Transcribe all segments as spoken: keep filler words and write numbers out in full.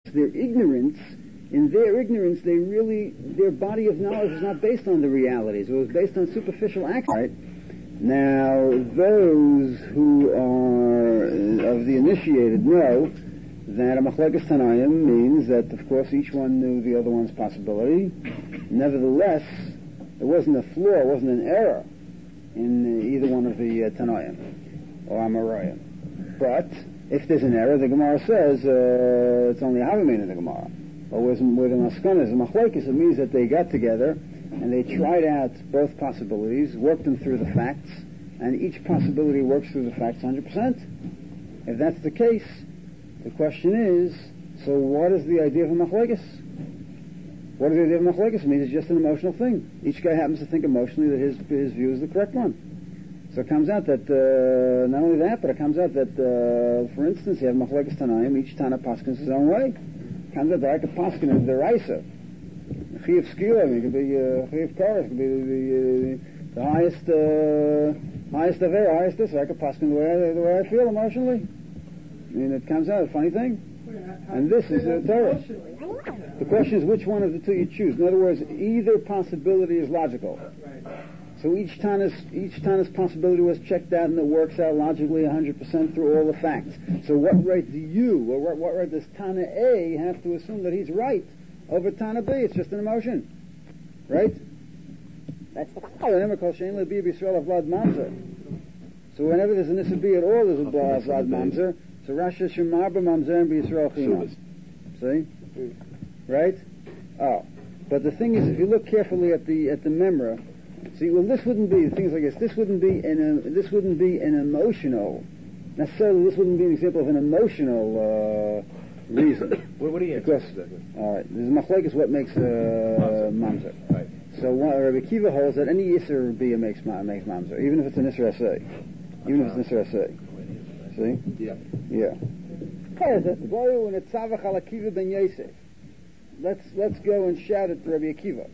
their ignorance, in their ignorance, they really, their body of knowledge is not based on the realities. It was based on superficial acts. Right? Now, those who are of the initiated know that a machlekes Tanaim means that, of course, each one knew the other one's possibility. Nevertheless, it wasn't a flaw, it wasn't an error in either one of the uh, Tanaim or Amoraim. But if there's an error, the Gemara says uh, it's only a Havamin in the Gemara. But with, with the Maskanas and Machlekes, it means that they got together and they tried out both possibilities, worked them through the facts, and each possibility works through the facts one hundred percent. If that's the case, the question is, so what is the idea of a Machlekes? What is the idea of a Machlekes? It means it's just an emotional thing. Each guy happens to think emotionally that his his view is the correct one. So it comes out that, uh, not only that, but it comes out that, uh, for instance, you have Machlekes Tanaim, each Tana paskins his own way. It comes out that I could paskin is the Raisa. Chiv Skila, it could be Chiv Koros, it could be the, the, the highest, uh, highest of air, highest this. I could paskin the way I, the way I feel emotionally. I mean, it comes out a funny thing. And this is a Torah. The question is which one of the two you choose. In other words, either possibility is logical. So each Tana's, each Tana's possibility was checked out and it works out logically one hundred percent through all the facts. So what right do you, or what, what right does Tana A have to assume that he's right over Tana B? It's just an emotion. Right? That's the So whenever there's an Issa at all, there's a Vlad Mamzer. So Rasha Shemarba Mamzer and B'Yisrael Chinam. See? Right? Oh. But the thing is, if you look carefully at the at the Memra, see, well, this wouldn't be, things like this, this wouldn't be an, uh, this wouldn't be an emotional, necessarily this wouldn't be an example of an emotional uh, reason. Well, what do you because, exactly? All right, this is Machlekes what makes uh, Mamzer. Right. So what, Rabbi Kiva holds that any Yisr Bia makes, makes Mamzer, even if it's an Yisr Asay. Even if it's an Yisr Asay. See? Yeah. Yeah. Let's let's go and shout at Rabbi Akiva.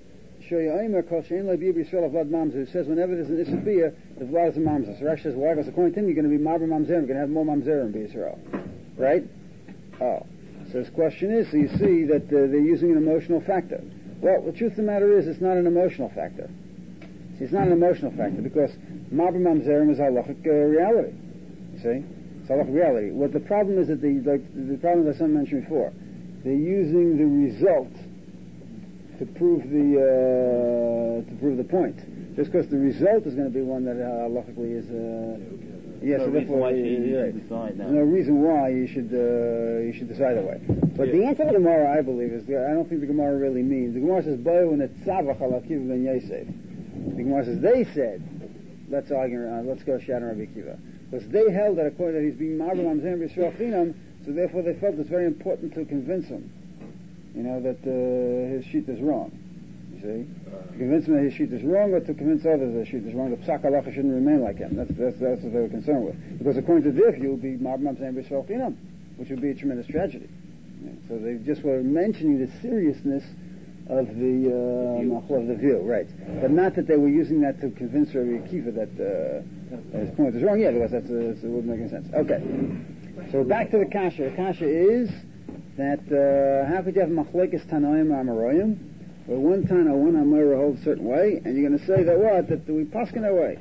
Who says whenever there's an Issabiyah, the Vlad is a Mamzer. So Rashi says, why? Because according to him, you're going to be Marba Mamzer, you're going to have more Mamzer in B'Yisrael. Right? Oh. So his question is, so you see that uh, they're using an emotional factor. Well, the truth of the matter is, it's not an emotional factor. See, it's not an emotional factor, because Marba Mamzerim is halachic uh, reality. You see? It's halachic reality. What the problem is that the, like, the problem that someone mentioned before, they're using the result to prove the uh, to prove the point. Just because the result is going to be one that uh, halachically is uh, yes, no so reason why you uh, should right. decide that. There's no reason why you should uh, you should decide that way. But yeah. The answer to the Gemara, I believe, is I don't think the Gemara really means. The Gemara says Bayu netzavach al Akiva ben Yosef. The Gemara says they said, let's argue, uh, let's go shout on Rabbi Akiva, because they held that according that he's being Marba Mamzer B'Yisrael Chinam, so therefore they felt it's very important to convince him. You know, that uh, his sheet is wrong. You see? To convince him that his sheet is wrong, or to convince others that his sheet is wrong, that Psak Halacha shouldn't remain like him. That's, that's, that's what they were concerned with. Because according to their view, it would be Marba Mamzer B'Yisrael Chinam, which would be a tremendous tragedy. Yeah. So they just were mentioning the seriousness of the, uh, the, view. of the view, right. But not that they were using that to convince Rabbi Akiva that uh, his point is wrong. Yeah, because that's, uh, it wouldn't make any sense. Okay. So back to the Kasha. The Kasha is that uh, how could you have Machlekes Tanaim Amoraim, where one Tana, one Amora holds a certain way, and you're going to say that what? That we paskin that way.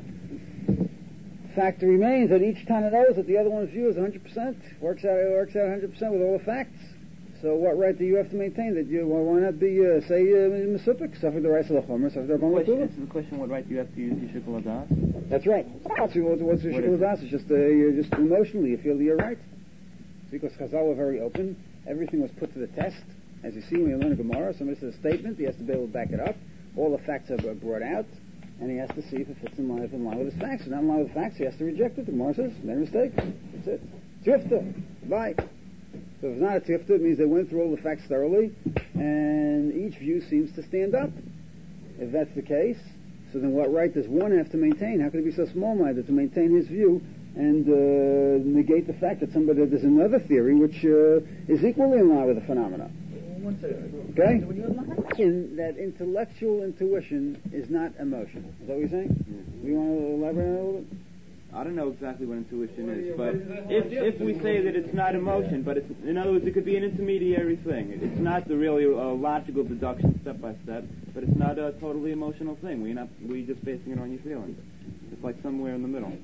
Fact remains that each Tana knows that the other one's view is one hundred percent. Works out, it works out one hundred percent with all the facts. So what right do you have to maintain that you, well, why not be, uh, say, uh, Mesupik, suffer the rights of the Chomer, suffer the Rabban L'Kula? This is the question, what right do you have to use Yishikul Adas? That's right. What's, what's Yishikul Adas? It's just, uh, you're just emotionally, you feel that you're right. Because Chazal were very open. Everything was put to the test. As you see when you learn a Gemara, somebody says a statement, he has to be able to back it up. All the facts are brought out, and he has to see if it fits in line, in line with his facts. If not in line with the facts, he has to reject it. The Gemara says, made a mistake. That's it. Tifta. Bye. So if it's not a tifta, it means they went through all the facts thoroughly, and each view seems to stand up. If that's the case, so then what right does one have to maintain? How can he be so small-minded to maintain his view and uh, negate the fact that somebody there's another theory which uh, is equally in line with the phenomena? Okay? In that intellectual intuition is not emotion. Is that what you're saying? Mm-hmm. You want to elaborate on it a little bit? I don't know exactly what intuition is, but if if we say that it's not emotion, but it's, in other words, it could be an intermediary thing. It's not the really uh, logical deduction step by step, but it's not a totally emotional thing. We're not we just basing it on your feelings. It's like somewhere in the middle.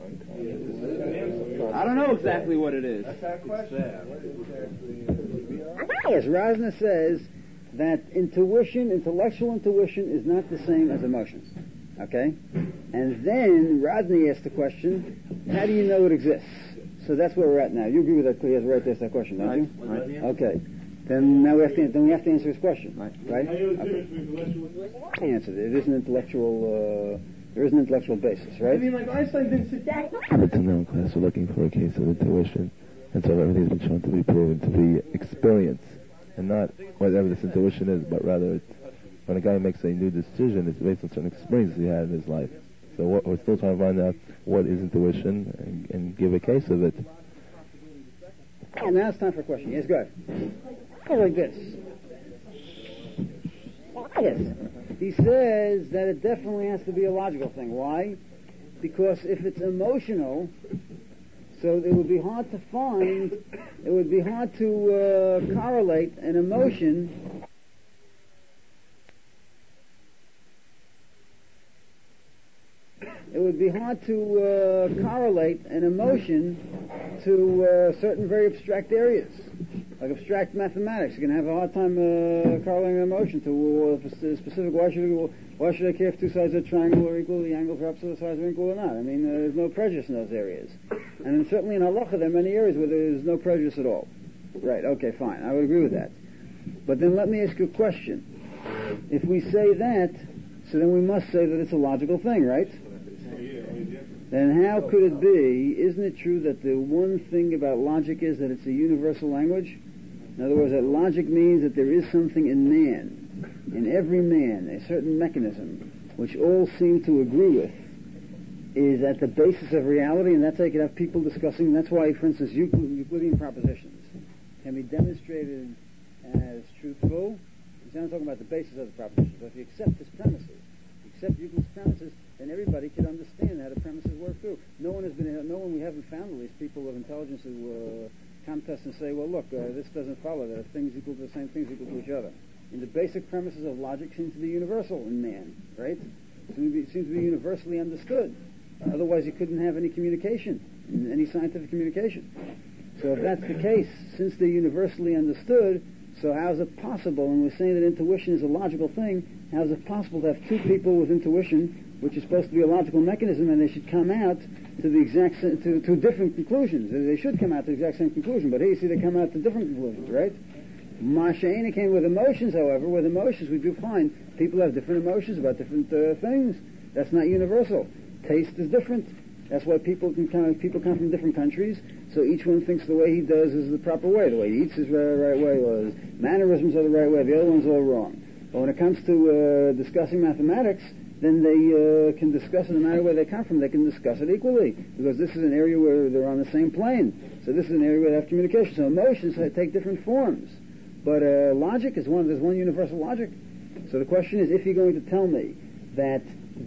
I don't know exactly what it is. Yes, Rosner says that intuition, intellectual intuition, is not the same as emotions. Okay? And then Rodney asked the question, how do you know it exists? So that's where we're at now. You agree with that? He has a right to ask that question, don't Right. you? Right. Okay. Then now we have to then we have to answer his question. Right. Right? Okay. Answer it. It is an intellectual uh, there is an intellectual basis, right? I mean, like Einstein didn't sit down. It's in our class, we're looking for a case of intuition, and so everything's been shown to be proven to be experience, and not whatever this intuition is, but rather it's, when a guy makes a new decision, it's based on certain experiences he had in his life. So what, we're still trying to find out what is intuition and, and give a case of it. Oh, now it's time for a question. Yes, go ahead. Go like this. Yes. He says that it definitely has to be a logical thing. Why? Because if it's emotional, so it would be hard to find, it would be hard to uh, correlate an emotion it would be hard to uh, correlate an emotion to uh, certain very abstract areas. Like abstract mathematics, you can have a hard time uh, correlating an emotion to uh, specific. Why should I, why should I care if two sides of a triangle are equal? The angles are opposite sides are equal or not? I mean, uh, there's no prejudice in those areas. And then certainly in halacha, there are many areas where there's no prejudice at all. Right? Okay, fine. I would agree with that. But then let me ask you a question. If we say that, so then we must say that it's a logical thing, right? Then how could it be? Isn't it true that the one thing about logic is that it's a universal language? In other words, that logic means that there is something in man, in every man, a certain mechanism, which all seem to agree with, is at the basis of reality, and that's how you can have people discussing. That's why, for instance, Euclid, Euclidean propositions can be demonstrated as truthful. I'm talking about the basis of the proposition. So if you accept his premises, you accept Euclid's premises, then everybody can understand how the premises work through. No one has been, no one we haven't found at least people of intelligence who uh, come to us and say, well, look, uh, this doesn't follow that things equal to the same things equal to each other. And the basic premises of logic seem to be universal in man, right? It seems to be, seems to be universally understood. Otherwise, you couldn't have any communication, any scientific communication. So if that's the case, since they're universally understood, so how is it possible, and we're saying that intuition is a logical thing, how is it possible to have two people with intuition, which is supposed to be a logical mechanism, and they should come out to the exact to, to different conclusions? They should come out to the exact same conclusion, but here you see they come out to different conclusions, right? Masha'ena came with emotions, however. With emotions, we do find people have different emotions about different uh, things. That's not universal. Taste is different. That's why people can come, people come from different countries, so each one thinks the way he does is the proper way. The way he eats is the right way, or his mannerisms are the right way, the other one's all wrong. But when it comes to uh, discussing mathematics, then they uh, can discuss it no matter where they come from. They can discuss it equally, because this is an area where they're on the same plane. So this is an area where they have communication. So emotions take different forms. But uh, logic is one, there's one universal logic. So the question is, if you're going to tell me that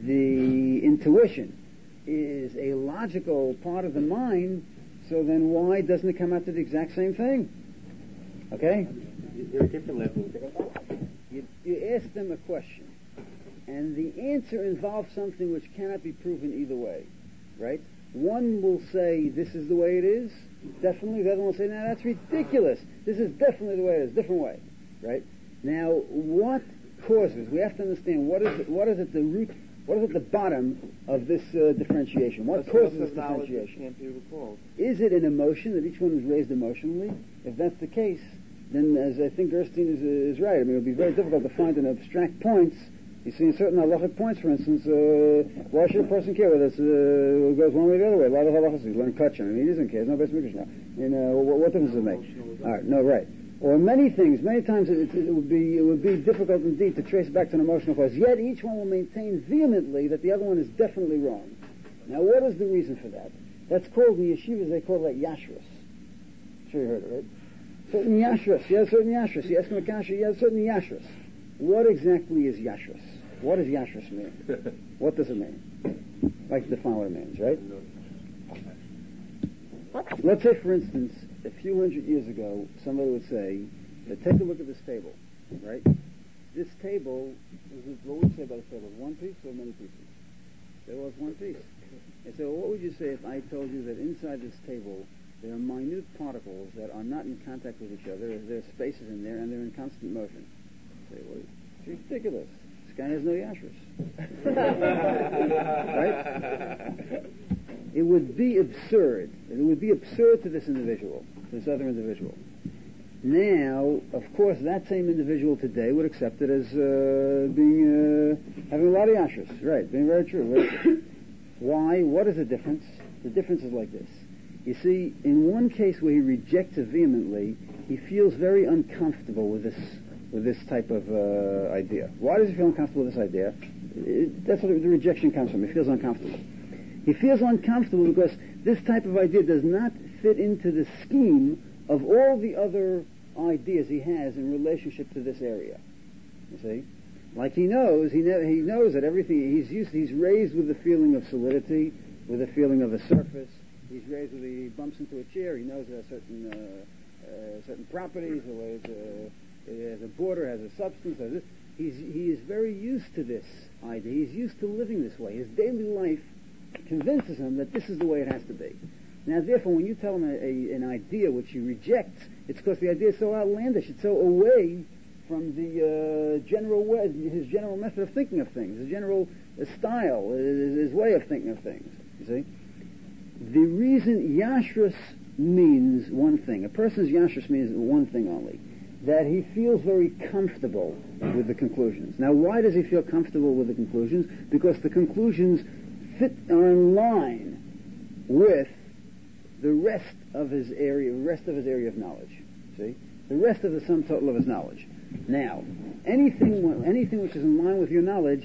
the intuition is a logical part of the mind, so then why doesn't it come out to the exact same thing? Okay? There are different levels. You, you ask them a question, and the answer involves something which cannot be proven either way, right? One will say, this is the way it is, definitely. The other one will say, no, that's ridiculous. This is definitely the way it is, different way, right? Now, what causes, we have to understand, what is it, what is at the root, what is at the bottom of this uh, differentiation? What causes this differentiation? Can't be recalled. Is it an emotion, that each one is raised emotionally? If that's the case, then as I think Gerstein is, uh, is right, I mean, it would be very difficult to find an abstract points. You see, in certain halachic points, for instance, uh, why should a person care whether it uh, goes one way or the other way? A lot of halachas, he's learning kachar. I mean, he doesn't care. There's no best mikdash now. And uh, what, what difference does it make? All right, no, right. Or many things, many times it, it, it would be it would be difficult indeed to trace back to an emotional cause. Yet each one will maintain vehemently that the other one is definitely wrong. Now, what is the reason for that? That's called in yeshivas, they call that yashrus. I'm sure you heard it, right? Certain yashrus. You have certain yashrus. You ask him a kasha, you have certain yashrus. What exactly is yashrus? What does yashrus mean? What does it mean? I'd like to define what it means, right? let's say, for instance, a few hundred years ago, somebody would say, take a look at this table, right? This table, what would you say about this table? One piece or many pieces? There was one piece. And so what would you say if I told you that inside this table there are minute particles that are not in contact with each other, there are spaces in there, and they're in constant motion? Say, well, it's ridiculous. This guy has no yashras. Right? It would be absurd. It would be absurd to this individual, to this other individual. Now, of course, that same individual today would accept it as uh, being uh, having a lot of yashras. Right, being very true. Right? Why? What is the difference? The difference is like this. You see, in one case where he rejects it vehemently, he feels very uncomfortable with this with this type of uh, idea. Why does he feel uncomfortable with this idea? It, that's where the rejection comes from. He feels uncomfortable. He feels uncomfortable because this type of idea does not fit into the scheme of all the other ideas he has in relationship to this area. You see? Like he knows, he, ne- he knows that everything, he's used, he's raised with the feeling of solidity, with the feeling of a surface. He's raised with, he bumps into a chair, he knows there are certain, uh, uh, certain properties, or it, uh, it has a border, has a substance, or this. He's, he is very used to this idea. He's used to living this way. His daily life convinces him that this is the way it has to be. Now, therefore, when you tell him a, a, an idea which he rejects, it's because the idea is so outlandish, it's so away from the uh, general way, his general method of thinking of things, his general uh, style, his, his way of thinking of things. You see, the reason yashrus means one thing. A person's yashrus means one thing only: that he feels very comfortable with the conclusions. Now, why does he feel comfortable with the conclusions? Because the conclusions fit are in line with the rest of his area, the rest of his area of knowledge. See, the rest of the sum total of his knowledge. Now, anything, anything which is in line with your knowledge,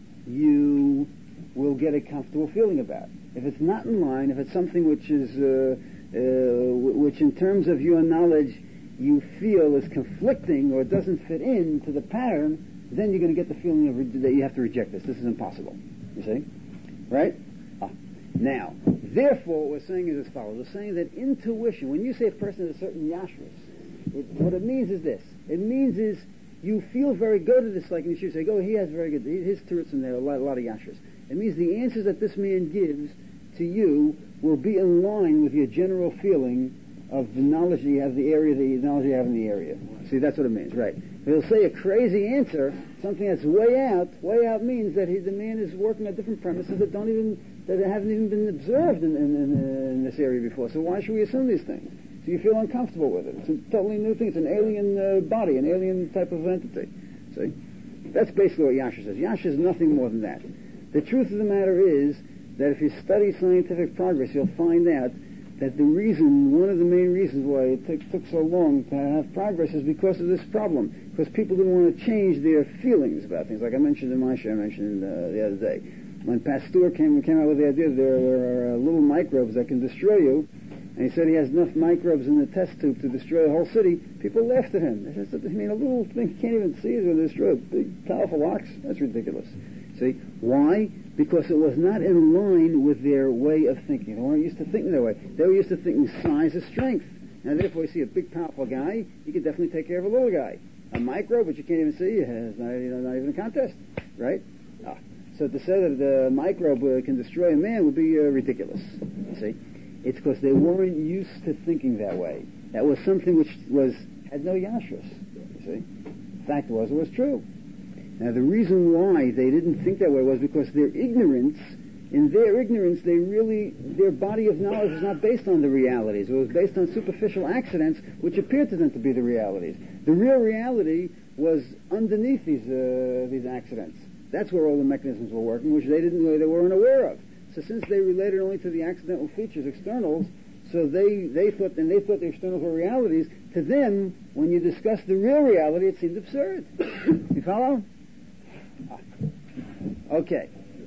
you will get a comfortable feeling about. If it's not in line, if it's something which is, uh, uh, which in terms of your knowledge you feel is conflicting or doesn't fit into the pattern, then you're going to get the feeling of re- that you have to reject this. This is impossible. You see, right? Ah. Now, therefore, what we're saying is as follows. We're saying that intuition, when you say a person has a certain yashrus, it, what it means is this. It means is you feel very good at this, like you should say, oh, he has very good, his terutzim there, a lot, a lot of yashras. It means the answers that this man gives to you will be in line with your general feeling of the knowledge that you have, the area, the knowledge you have in the area. See, that's what it means, right? If he'll say a crazy answer, something that's way out, way out means that he, the man is working on different premises that don't even, that haven't even been observed in, in, in, in this area before. So why should we assume these things? So you feel uncomfortable with it. It's a totally new thing. It's an alien uh, body, an alien type of entity. See? That's basically what Yasha says. Yasha is nothing more than that. The truth of the matter is that if you study scientific progress, you'll find out that the reason, one of the main reasons why it took, took so long to have progress is because of this problem. Because people didn't want to change their feelings about things. Like I mentioned in my show, I mentioned uh, the other day. When Pasteur came, came out with the idea that there are uh, little microbes that can destroy you, and he said he has enough microbes in the test tube to destroy a whole city, people laughed at him. They said, I mean, a little thing you can't even see is going to destroy a big, powerful ox? That's ridiculous. See? Why? Because it was not in line with their way of thinking. They weren't used to thinking that way. They were used to thinking size is strength. Now, therefore, you see a big, powerful guy, you can definitely take care of a little guy. A microbe, which you can't even see, is not, you know, not even a contest, right? Ah. So to say that the microbe uh, can destroy a man would be uh, ridiculous. You see? It's because they weren't used to thinking that way. That was something which was had no yashras. You see? Fact was, it was true. Now, the reason why they didn't think that way was because their ignorance, in their ignorance, they really, their body of knowledge was not based on the realities. It was based on superficial accidents, which appeared to them to be the realities. The real reality was underneath these uh, these accidents. That's where all the mechanisms were working, which they didn't, they weren't aware of. So since they related only to the accidental features, externals, so they, they thought, and they thought the externals were realities, to them, when you discuss the real reality, it seemed absurd. You follow? Ah. Okay.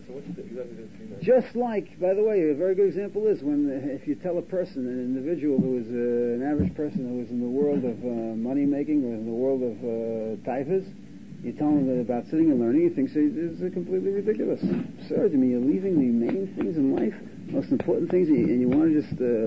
Just like, by the way, a very good example is when, uh, if you tell a person, an individual who is uh, an average person who is in the world of uh, money making or in the world of uh, typhus, you tell him that about sitting and learning, he thinks it's completely ridiculous. Absurd. I mean, you're leaving the main things in life, most important things, and you want to just uh,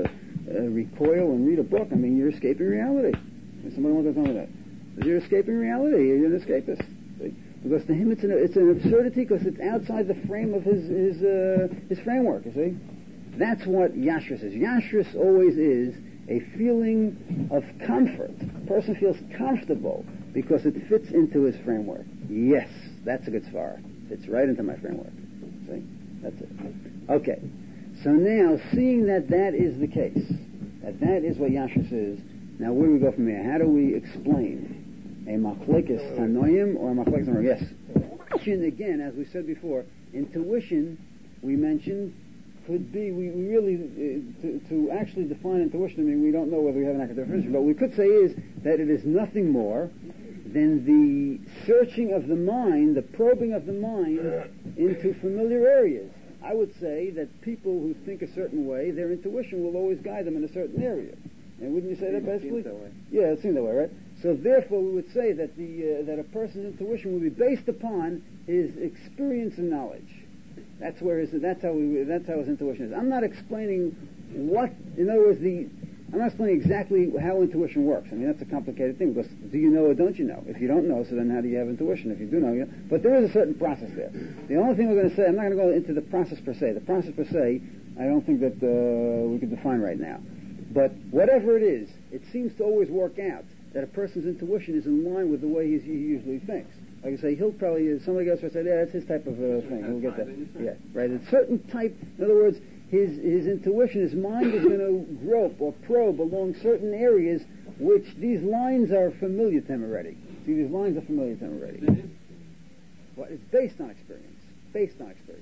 uh, recoil and read a book, I mean, you're escaping reality. If somebody wants to tell me that. You're escaping reality. You're an escapist. See? Because to him it's an, it's an absurdity because it's outside the frame of his his, uh, his framework, you see? That's what yashrus is. Yashrus always is a feeling of comfort. A person feels comfortable because it fits into his framework. Yes, that's a good svara. Fits right into my framework. See? That's it. Okay. So now, seeing that that is the case, that that is what yashrus is, now where do we go from here? How do we explain a machlekes tanoim or a machlekes tanoim? Yes. Intuition, again, as we said before, intuition, we mentioned, could be, we, we really, uh, to, to actually define intuition, I mean, we don't know whether we have an accurate definition, but what we could say is that it is nothing more than the searching of the mind, the probing of the mind into familiar areas. I would say that people who think a certain way, their intuition will always guide them in a certain area. And wouldn't you say that basically? That way. Yeah, it seems that way, right? So therefore, we would say that the uh, that a person's intuition will be based upon his experience and knowledge. That's where his that's how we that's how his intuition is. I'm not explaining what, in other words, the I'm not explaining exactly how intuition works. I mean, that's a complicated thing because do you know or don't you know? If you don't know, so then how do you have intuition? If you do know, you know. But there is a certain process there. The only thing we're going to say, I'm not going to go into the process per se. The process per se, I don't think that uh, we can define right now. But whatever it is, it seems to always work out that a person's intuition is in line with the way he's, he usually thinks. Like I say, he'll probably, somebody else will say, yeah, that's his type of uh, thing. We'll get that. Yeah, right. A certain type, in other words, his his intuition, his mind is going to grope or probe along certain areas which these lines are familiar to him already. See, these lines are familiar to him already. Well, it's based on experience. Based on experience.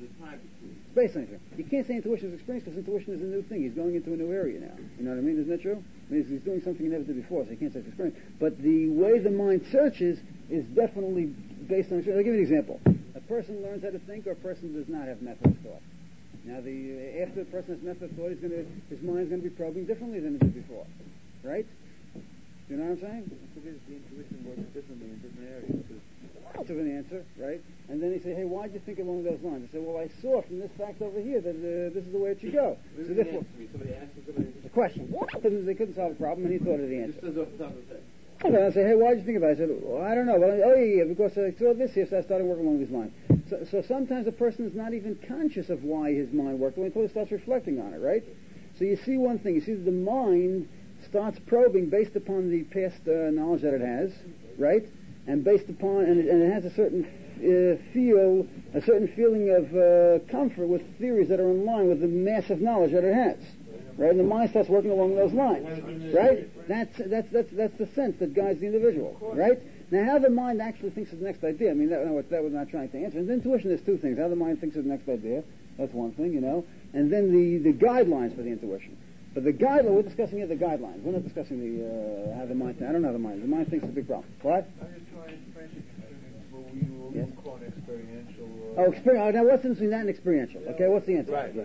It's based on experience. You can't say intuition is experience because intuition is a new thing. He's going into a new area now. You know what I mean? Isn't that true? I mean, he's doing something he never did before, so you can't say it's experience. But the way the mind searches is definitely based on experience. I'll give you an example. A person learns how to think or a person does not have method of thought. Now, the after the person has method of thought, he's going to, his mind's going to be probing differently than it did before. Right? You know what I'm saying? It's because the intuition works differently in different areas. That's of an answer, right? And then he say, hey, why'd you think along those lines? I say, well, I saw from this fact over here that uh, this is the way it should go. So therefore, somebody asked him somebody. the question, what? They couldn't solve a problem, and he thought of the answer. Just says off the top of his head. And I say, hey, why'd you think about it? I said, well, I don't know. Well, oh, yeah, yeah, because I saw this here, so I started working along these lines. So, so sometimes a person is not even conscious of why his mind worked until he starts reflecting on it, right? So you see one thing. You see that the mind starts probing based upon the past uh, knowledge that it has, right? And based upon, and it, and it has a certain uh, feel, a certain feeling of uh, comfort with theories that are in line with the massive knowledge that it has. Right, and the mind starts working along those lines, right? That's that's that's that's the sense that guides the individual, right? Now, how the mind actually thinks of the next idea, I mean, that, no, that was not trying to answer. And intuition is two things: how the mind thinks of the next idea, that's one thing, you know, and then the the guidelines for the intuition. But the guideline, we're discussing here the guidelines. We're not discussing the uh, how the mind. I don't know how the mind. The mind thinks is a big problem. What? I'm just trying to French experience what we will Yes. call an experiential. Uh, Oh, experience. Now, what's the difference between that and experiential? Okay, what's the answer? Right. Yes.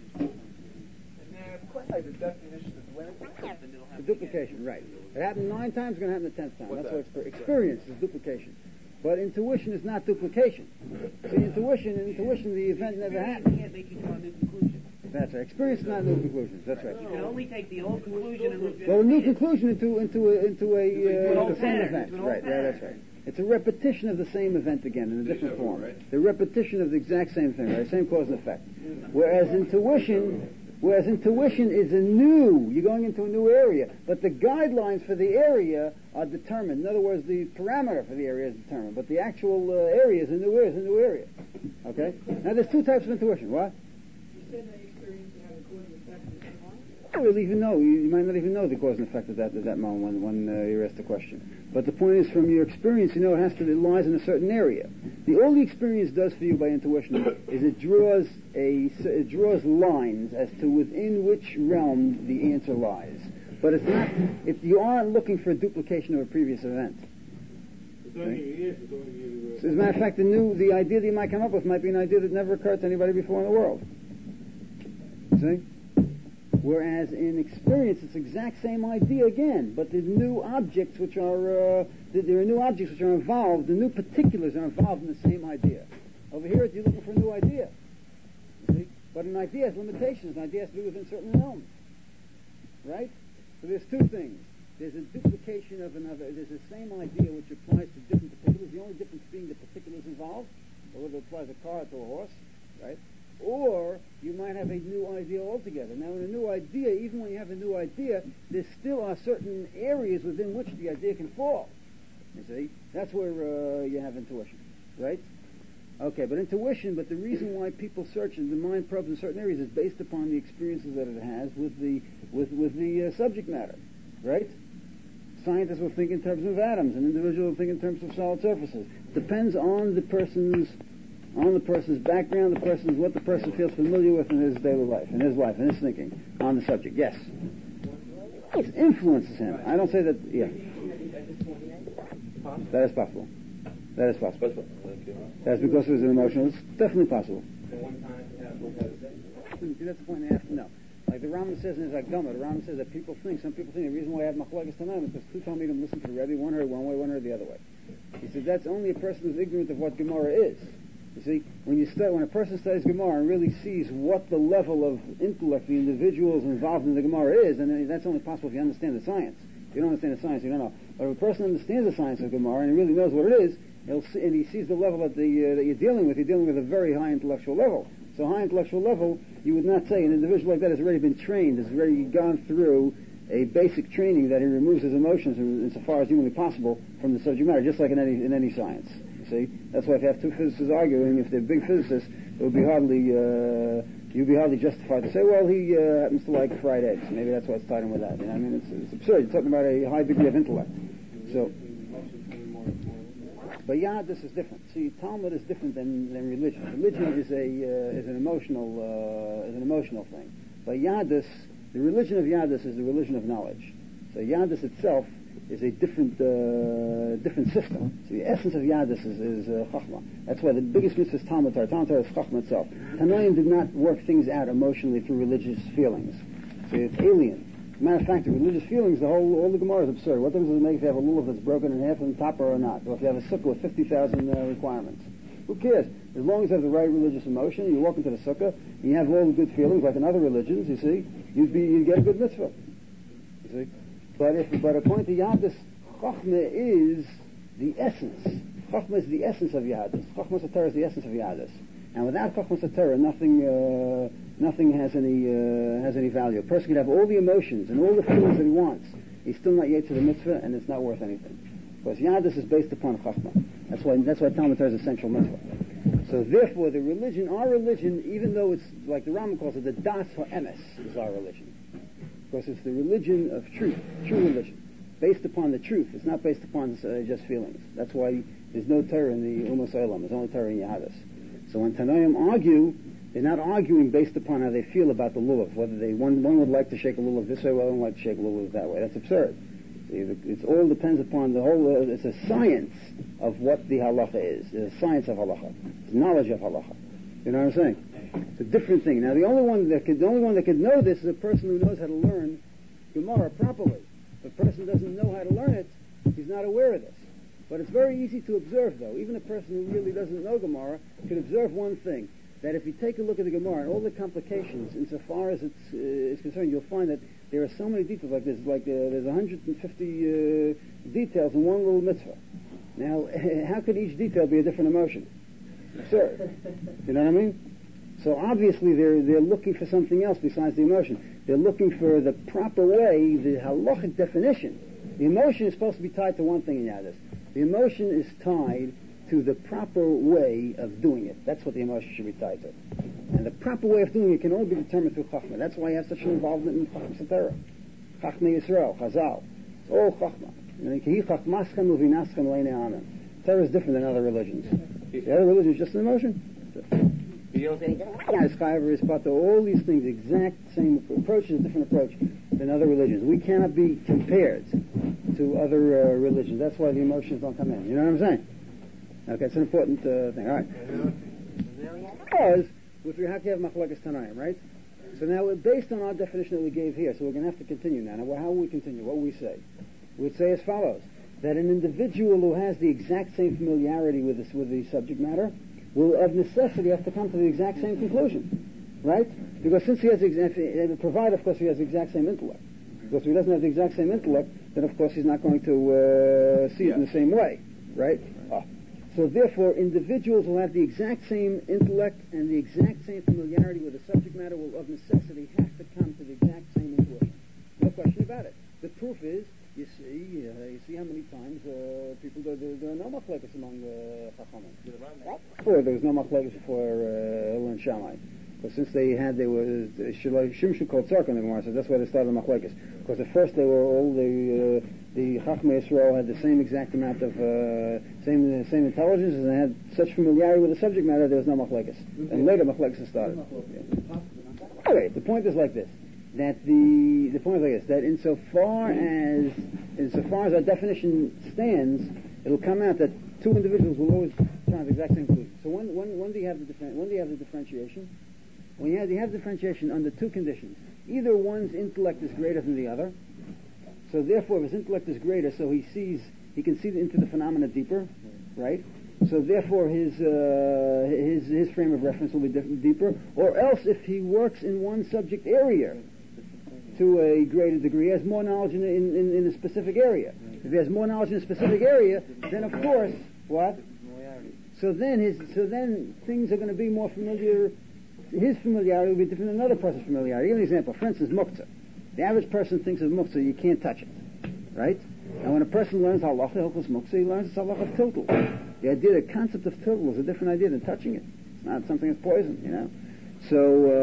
And then, of course, like the definition of when The duplication, right. It happened nine times, it's going to happen the tenth time. That's what exper- experience is duplication. But intuition is not duplication. See, intuition, in intuition, the event never happened. Can't make you draw a new conclusion. That's right. Experience is not new conclusions. That's right. You can only take the old conclusion and Well, a new conclusion into into a, into a uh, the same pattern. event. Into an old Right, right. pattern. That's right. It's a repetition of the same event again in a different form. The repetition of the exact same thing, right? Same cause and effect. Whereas intuition, whereas intuition is a new. You're going into a new area, but the guidelines for the area are determined. In other words, the parameter for the area is determined, but the actual uh, area is a new area. Is a new area. Okay. Now, there's two types of intuition. What? I don't really even know. You, you might not even know the cause and effect of that at that moment when, when uh, you're asked the question. But the point is, from your experience, you know it has to it lies in a certain area. The all the experience does for you by intuition is it draws a it draws lines as to within which realm the answer lies. But it's not. If you aren't looking for a duplication of a previous event. Okay? So as a matter of fact, the new the idea that you might come up with might be an idea that never occurred to anybody before in the world. See? Whereas in experience, it's the exact same idea again, but the new objects which are, uh, there are new objects which are involved, the new particulars are involved in the same idea. Over here, you're looking for a new idea. You see? But an idea has limitations. An idea has to be within certain realms. right? So there's two things. There's a duplication of another. There's the same idea which applies to different particulars. The only difference being the particulars involved, or whether it applies a car to a horse, right? Or you might have a new idea altogether. Now, in a new idea, even when you have a new idea, there still are certain areas within which the idea can fall. You see? That's where uh, you have intuition, right? Okay, but intuition, but the reason why people search and the mind probes in certain areas is based upon the experiences that it has with the with with the uh, subject matter, right? Scientists will think in terms of atoms, an individual will think in terms of solid surfaces. Depends on the person's on the person's background, the person's what the person feels familiar with in his daily life, in his life, in his thinking on the subject. Yes, it influences him. I don't say that. Yeah, that is possible. That is possible. That's because it was an emotional. It's definitely possible. See, that's the point they have to know. Like the Rambam says in his Agama, the Rambam says that people think, some people think the reason why I have Machlokes Tanaim is because two Talmidim listen to the Rebbe, one heard one way, one heard the other way. He says that's only a person who's ignorant of what Gemara is. You see, when you study, when a person studies Gemara and really sees what the level of intellect the individuals involved in the Gemara is, and that's only possible if you understand the science. If you don't understand the science, you don't know. But if a person understands the science of Gemara and he really knows what it is, he'll see, and he sees the level that, the, uh, that you're dealing with, you're dealing with a very high intellectual level. So high intellectual level, you would not say an individual like that has already been trained, has already gone through a basic training that he removes his emotions insofar as humanly possible from the subject matter, just like in any in any science. You see, that's why if you have two physicists arguing, if they're big physicists, it would be hardly uh, you'd be hardly justified to say, well, he uh, happens to like fried eggs. Maybe that's what's tied in with that. You know, I mean, it's, it's absurd. You're talking about a high degree of intellect. So. But Yadus is different. See, Talmud is different than, than religion. Religion is a uh, is an emotional uh, is an emotional thing. But Yadus, the religion of Yadus is the religion of knowledge. So Yadus itself is a different uh, different system. So the essence of Yadus is, is uh, Chachma. That's why the biggest mitzvah is Talmud Torah. Talmud Torah is Chachma itself. Tanoim did not work things out emotionally through religious feelings. So it's alien. As a matter of fact, the religious feelings, the whole, all the Gemara is absurd. What difference does it make if you have a lulav that's broken in half on top or not? Or if you have a sukkah with fifty thousand uh, requirements? Who cares? As long as you have the right religious emotion, you walk into the sukkah, and you have all the good feelings, like in other religions, you see, you'd be, you'd get a good mitzvah. You see? But if, but according to Yadus, Chachma is the essence. Chachma is the essence of Yadus. Chachma Satara is the essence of Yadus. And without Chachma Satara, nothing, uh, nothing has any, uh, has any value. A person can have all the emotions and all the feelings that he wants. He's still not yet to the mitzvah, and it's not worth anything. Because Yadus is based upon Chachma. That's why, that's why Talmud Torah is essential mitzvah. So therefore, the religion, our religion, even though it's, like the Rambam calls it, the Das HaEmes is our religion. Because it's the religion of truth, true religion. Based upon the truth. It's not based upon uh, just feelings. That's why there's no Torah in the Umas Olam. There's only Torah in Yadus. So when Tanoim argue, they're not arguing based upon how they feel about the lulav. Whether they one one would like to shake a lulav this way, one would like to shake a lulav that way. That's absurd. It all depends upon the whole. Uh, it's a science of what the halacha is. It's a science of halacha. It's knowledge of halacha. You know what I'm saying? It's a different thing. Now, the only one that could, the only one that could know this is a person who knows how to learn Gemara properly. If a person doesn't know how to learn it, he's not aware of this. But it's very easy to observe, though. Even a person who really doesn't know Gemara can observe one thing, that if you take a look at the Gemara and all the complications, insofar as it's uh, is concerned, you'll find that there are so many details. Like there's like uh, there's one hundred fifty uh, details in one little mitzvah. Now, how could each detail be a different emotion? Absurd. You know what I mean? So obviously they're they're looking for something else besides the emotion. They're looking for the proper way, the halachic definition. The emotion is supposed to be tied to one thing in Yadus. The emotion is tied to the proper way of doing it. That's what the emotion should be tied to. And the proper way of doing it can only be determined through Chachma. That's why you have such an involvement in Chachma Satara. Chachma Yisrael, Chazal. It's all Chachma. Torah is different than other religions. The other religion is just an emotion. But all these things, exact same approach is a different approach than other religions. We cannot be compared to other uh, religions. That's why the emotions don't come in. You know what I'm saying? Okay, it's an important uh, thing. All right. Because with we have to have Machlokes Tanaim, right? So now, we're based on our definition that we gave here, so we're going to have to continue now. Now, how will we continue? What will we say? We'd say as follows: that an individual who has the exact same familiarity with this, with the subject matter will, of necessity, have to come to the exact same conclusion, right? Because since he has the exact, provided, of course, he has the exact same intellect. Because if he doesn't have the exact same intellect, then of course he's not going to uh, see it in the same way, right? Oh. So therefore, individuals will have the exact same intellect and the exact same familiarity with the subject matter will of necessity have to come to the exact same intuition. No question about it. The proof is, you see, uh, you see how many times uh, people go, there, there are no machlekes among uh, Chachamim. Before there was no machlekes for uh, Hillel and Shammai. But since they had, they were Shimshu called Tzarka in the Gemara, so that's why they started the machlekes. Because at first they were all the uh, the Chachmei Yisrael had the same exact amount of uh, same uh, same intelligence, and they had such familiarity with the subject matter there was no machlekes. And later machlekes started. Yeah. Anyway, the point is like this: that the the point is like this: that insofar as insofar as our definition stands, it'll come out that two individuals will always come to the exact same conclusion. So when when when do you have the differen- when do you have the differentiation? When you have, you have differentiation under two conditions. Either one's intellect is greater than the other, so therefore if his intellect is greater, so he sees, he can see into the phenomena deeper, right? So therefore his uh, his his frame of reference will be diff- deeper. Or else if he works in one subject area to a greater degree, he has more knowledge in, in, in, in a specific area. If he has more knowledge in a specific area, then of course, what? So then his so then things are going to be more familiar. His familiarity will be different than another person's familiarity. Give an example. For instance, muktzah. The average person thinks of muktzah, you can't touch it, right? And when a person learns halacha, hilchos muktzah, he learns the halacha of total. The idea, the concept of total is a different idea than touching it. It's not something that's poison, you know. So,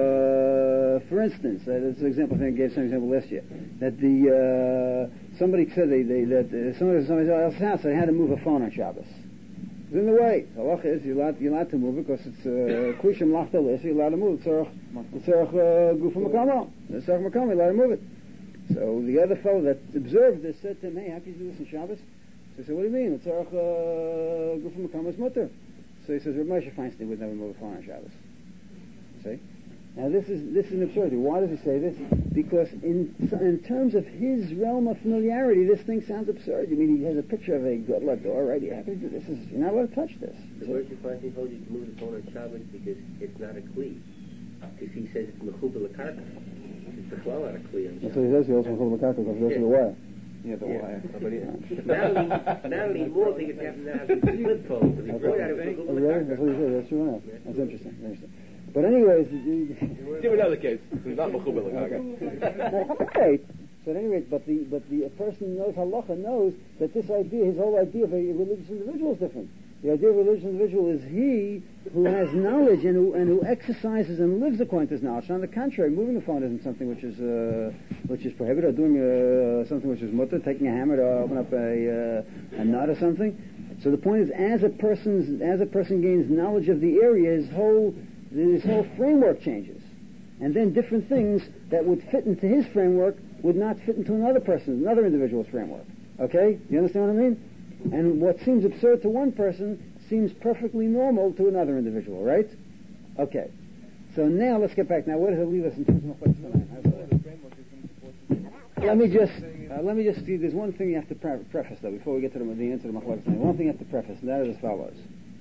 uh, for instance, uh, that's an example. I think I gave some example last year. That the uh, somebody said they, they that uh, somebody somebody else's house they had to move a phone on Shabbos. It's in the way. So halacha is you're allowed, you're allowed to move it because it's kushim lachta lis. You're allowed to move it. Tzarech gufa makamo. Tzarech makamo. You're allowed to move it. So the other fellow that observed this said to him, "Hey, how can you do this in Shabbos?" So he said, "What do you mean? Tzarech gufa makamo is mutter." So he says, "Reb Moshe Feinstein would never move a phone on Shabbos." See? Now this is this is an absurdity. Why does he say this? Because in in terms of his realm of familiarity, this thing sounds absurd. I mean, he has a picture of a good luck door, right? How can you do this? This is, you're not allowed to touch this. The Moshe Feinstein told you to move the phone on Shabbos because it's not a kli. Because he says it's mechubel karka. It's the flow out of kli on Shabbos. That's what he says. He also mechubel karka because it goes to the wire. Yeah, the Yeah. wire. Not only, not only more because you have to have a flip phone. But That's brought right. out a Oh, mechubel really? That's what he says. That's true enough. That's interesting. Interesting. But anyways, Give another case. It's not mechubel karka. okay. So at any rate, but the but the person who knows halacha knows that this idea, his whole idea of a religious individual is different. The idea of a religious individual is he who has knowledge and who and who exercises and lives according to his knowledge. On the contrary, moving a phone isn't something which is uh, which is prohibited, or doing uh, something which is mutter, taking a hammer to open up a uh, a nut or something. So the point is, as a person's as a person gains knowledge of the area, his whole his whole framework changes, and then different things that would fit into his framework would not fit into another person's, another individual's framework. Okay, you understand what I mean? And what seems absurd to one person seems perfectly normal to another individual, right? Okay. So now let's get back. Now, where does it leave us in terms of Let me just uh, let me just see. There's one thing you have to pre- preface though before we get to the, the answer to Machlokes. One thing you have to preface, and that is as follows: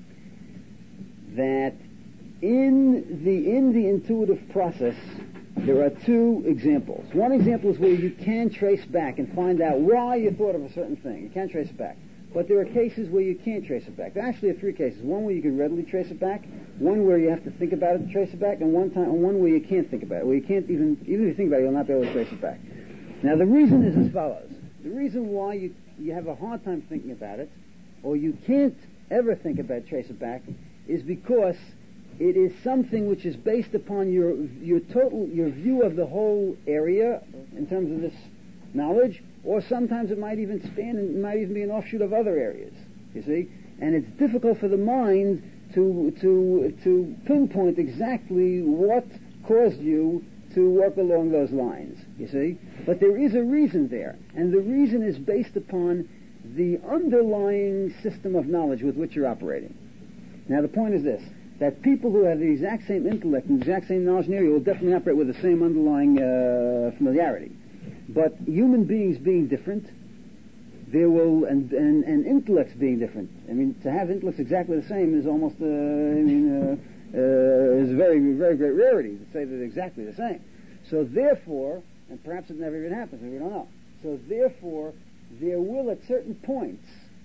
that in the in the intuitive process, there are two examples. One example is where you can trace back and find out why you thought of a certain thing. You can trace it back. But there are cases where you can't trace it back. There actually are three cases. One where you can readily trace it back, one where you have to think about it to trace it back, and one time, and one where you can't think about it, where you can't even, even if you think about it, you'll not be able to trace it back. Now the reason is as follows. The reason why you, you have a hard time thinking about it, or you can't ever think about trace it back, is because it is something which is based upon your your total, your view of the whole area in terms of this knowledge, or sometimes it might even span, and it might even be an offshoot of other areas, you see? And it's difficult for the mind to to to pinpoint exactly what caused you to work along those lines, you see? But there is a reason there, and the reason is based upon the underlying system of knowledge with which you're operating. Now the point is this, that people who have the exact same intellect and the exact same knowledge in the area will definitely operate with the same underlying uh, familiarity. But human beings being different, there will, and, and, and intellects being different. I mean, to have intellects exactly the same is almost, uh, I mean, uh, uh, is a very, very great rarity to say that they're exactly the same. So therefore, and perhaps it never even happens, we don't know. So therefore, there will at certain points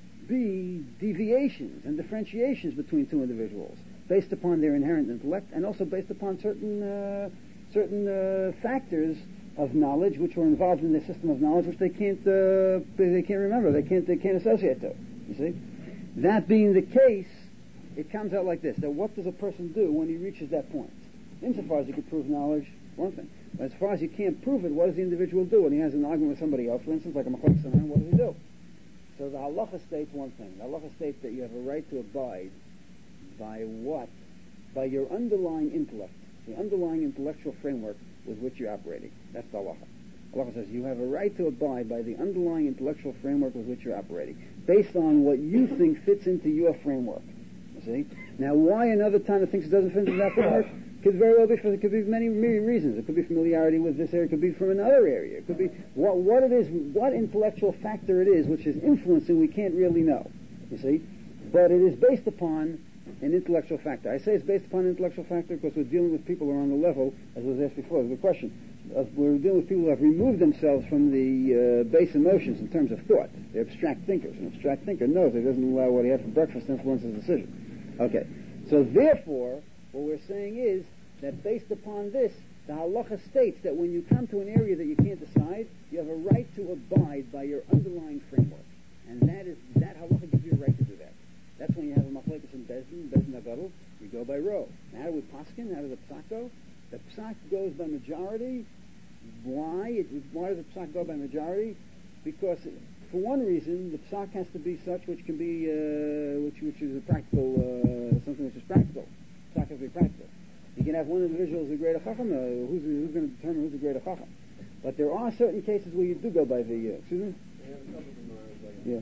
be deviations and differentiations between two individuals based upon their inherent intellect and also based upon certain uh, certain uh, factors of knowledge which were involved in their system of knowledge which they can't uh, they can't remember, they can't they can't associate to. You see? That being the case, it comes out like this: that what does a person do when he reaches that point? Insofar as you can prove knowledge, one thing. But as far as you can't prove it, what does the individual do when he has an argument with somebody else? For instance, like a machlokes sanan, what does he do? So the halacha states one thing. The halacha states that you have a right to abide by what? By your underlying intellect, the underlying intellectual framework with which you're operating. That's the halacha. Halacha says you have a right to abide by the underlying intellectual framework with which you're operating, based on what you think fits into your framework. You see? Now, why another Tana thinks it doesn't fit into that framework? Could very well be for, it could be many, many reasons. It could be familiarity with this area. It could be from another area. It could be what, what it is, what intellectual factor it is which is influencing. We can't really know. You see, but it is based upon an intellectual factor. I say it's based upon an intellectual factor because we're dealing with people who are on the level, as was asked before. It was a good question. Of, we're dealing with people who have removed themselves from the uh, base emotions in terms of thought. They're abstract thinkers. An abstract thinker knows that he doesn't allow what he had for breakfast to influence his decision. Okay, so therefore, what we're saying is that based upon this, the halacha states that when you come to an area that you can't decide, you have a right to abide by your underlying framework. And that is, that halacha gives you a right to do that. That's when you have a machlekes in Bezdin, Bezdin Agadol, you go by row. Now how do we paskin? How does the psak go? The psak goes by majority. Why? It, why does the psak go by majority? Because for one reason, the psak has to be such which can be, uh, which which is a practical, uh, something which is practical. Psak has to be practical. You can have one individual who's a greater chacham. Uh, who's, who's going to determine who's a greater chacham? But there are certain cases where you do go by the. Uh, excuse me. Yeah.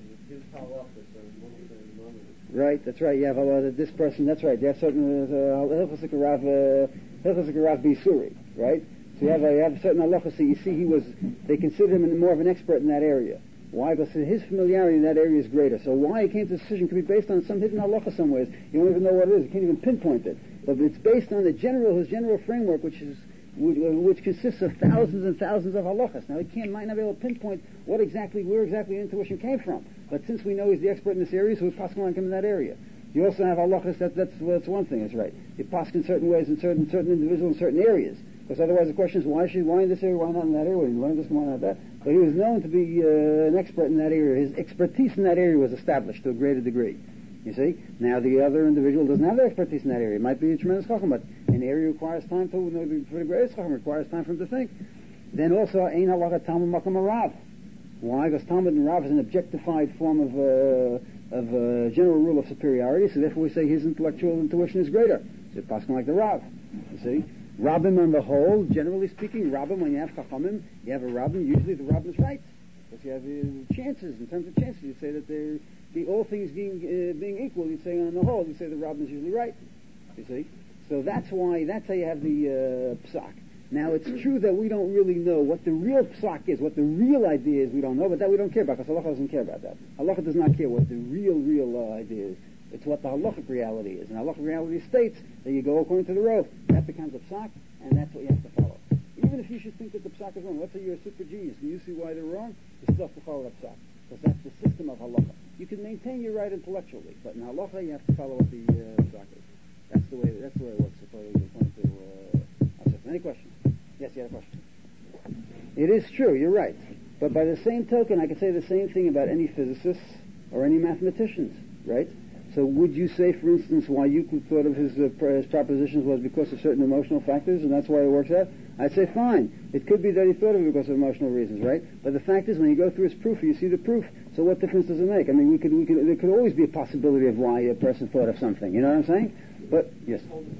Right. That's right. You have a lot of this person. That's right. You have certain hilchos rav hilchos rav bisuri. Right. So you have a, you have certain halachas. So you see, he was. They consider him more of an expert in that area. Why? Because his familiarity in that area is greater. So why he came to the decision could be based on some hidden halacha somewhere. You don't even know what it is. You can't even pinpoint it. But it's based on the general, his general framework, which is which, which consists of thousands and thousands of halachas. Now he can't, might not be able to pinpoint what exactly, where exactly intuition came from. But since we know he's the expert in this area, so we pass on him in that area. You also have halachas. That, that's that's one thing. That's right. You pass in certain ways in certain certain individuals in certain areas. Because otherwise the question is, why should why in this area, why not in that area? Well, he learned this, why not that? But he was known to be uh, an expert in that area. His expertise in that area was established to a greater degree. You see? Now the other individual doesn't have the expertise in that area. It might be a tremendous chacham, but an area requires time to, you know, for the greatest chacham requires time for him to think. Then also, ein halacha Talmud makam Rav. Why? Because Talmud and Rav is an objectified form of uh, of uh, general rule of superiority, so therefore we say his intellectual intuition is greater. So it's passing like the Rav. You see? Rabbim on the whole, generally speaking, Rabbim, when you have chachamim, you have a Rabbim, usually the Rabbim is right. Because you have uh, chances, in terms of chances, you'd say that they're The, all things being uh, being equal, you'd say on the whole, you'd say the Rabbin is usually right. You see, so that's why that's how you have the uh, psak. Now it's true that we don't really know what the real psak is, what the real idea is. We don't know, but that we don't care about because halacha doesn't care about that. Halacha does not care what the real real uh, idea is. It's what the halachic reality is, and halachic reality states that you go according to the road. That becomes a psak, and that's what you have to follow. Even if you should think that the psak is wrong, let's say you're a super genius and you see why they're wrong, you still have to follow that psak because that's the system of halacha. You can maintain your right intellectually, but in halacha you have to follow what the uh, psak is. That's the way. That's the way it works. According to uh, any questions? Yes, you had a question. It is true. You're right. But by the same token, I could say the same thing about any physicists or any mathematicians, right? So would you say, for instance, why Euclid thought of his, uh, his propositions was because of certain emotional factors, and that's why it works out? I'd say fine. It could be that he thought of it because of emotional reasons, right? But the fact is, when you go through his proof, you see the proof. So what difference does it make? I mean, we could, we could, there could always be a possibility of why a person thought of something. You know what I'm saying? But yes.